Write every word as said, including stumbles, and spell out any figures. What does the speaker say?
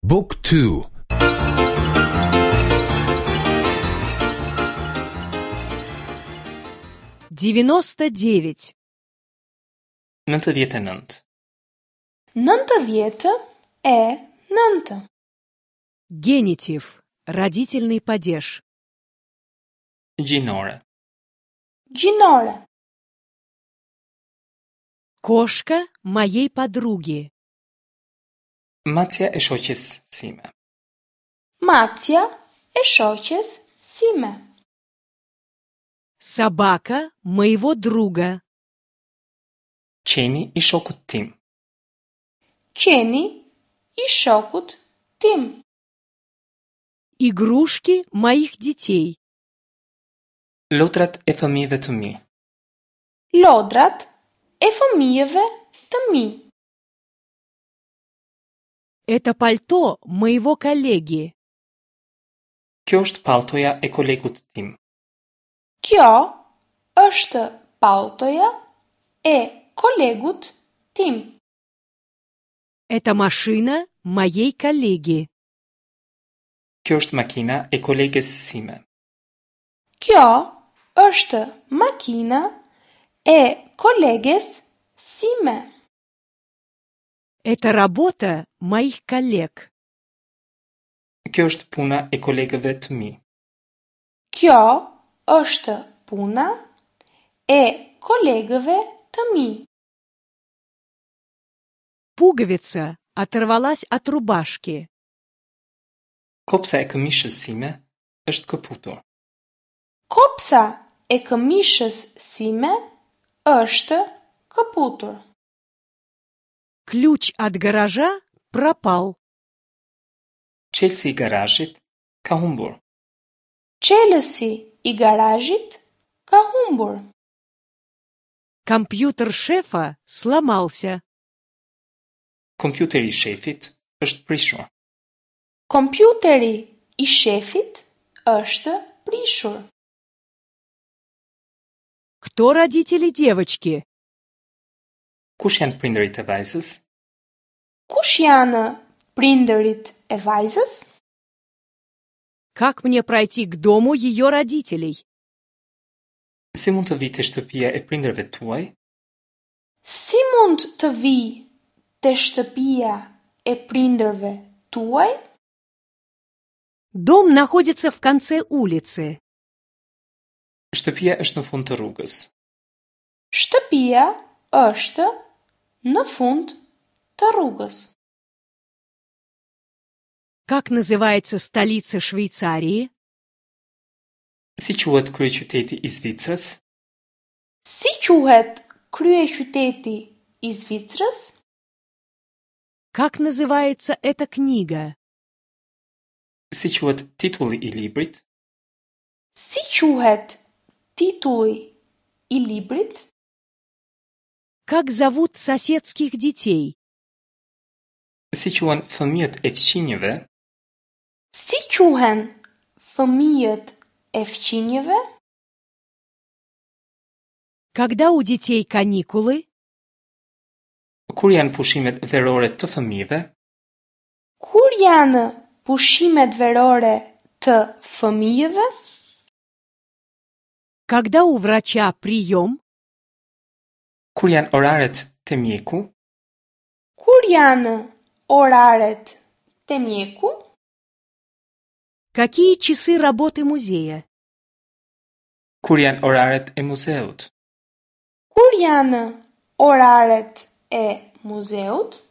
Book two. девяносто девять. nëntëdhjetë e nëntë. Nëntëdhjetë e nëntë. Генитив. Родительный падеж. Gjinore. Gjinore. Кошка моей подруги. Macja e shoqes sime. Macja e shoqes sime. Собака моего друга. Qeni i shokut tim. Qeni i shokut tim. Игрушки моих детей. Lotrat e fëmijëve të mi. Lodrat e fëmijëve të mi. Это пальто моего коллеги. Kjo është palltoja e kolegut tim. Kjo është palltoja e kolegut tim. Это машина моей коллеги. Kjo është makina e koleges sime. Kjo është makina e koleges sime. Это работа моих коллег. Kjo është puna e kolegëve të mi. Kjo është puna e kolegëve të mi. Пуговица оторвалась от рубашки. Kopsa e këmishës sime është këputur. Kopsa e këmishës sime është këputur. Ключ от гаража пропал. Çelësi i garazhit ka humbur. Çelësi i garazhit ka humbur. Компьютер шефа сломался. Kompjuteri i shefit është prishur. Kompjuteri i shefit është prishur. Кто родители девочки? Kush janë prindërit e vajzës? Kush janë prindërit e vajzës? Как мне пройти к дому ее родителей? Si mund të vi te shtëpia e prindërve tuaj? Si mund të vi te shtëpia e prindërve tuaj? Дом находится в конце улицы. Shtëpia është në fund të rrugës. Shtëpia është në fund të rrugës. Как называется столица Швейцарии? Si quhet kryeqyteti i Zvicrës? Si quhet kryeqyteti i Zvicrës? Как называется эта книга? Si quhet titulli i librit? Si quhet titulli i librit? Как зовут соседских детей? Si quhen fëmijët e fqinjëve? Si quhen fëmijët e fqinjëve? Когда у детей каникулы? Kur janë pushimet verore të fëmijëve? Kur janë pushimet verore të fëmijëve? Когда у врача прием? Kur janë oraret të mjeku? Kur janë oraret të mjeku? Какие часы работы музея? Kur janë oraret e muzeut? Kur janë oraret e muzeut?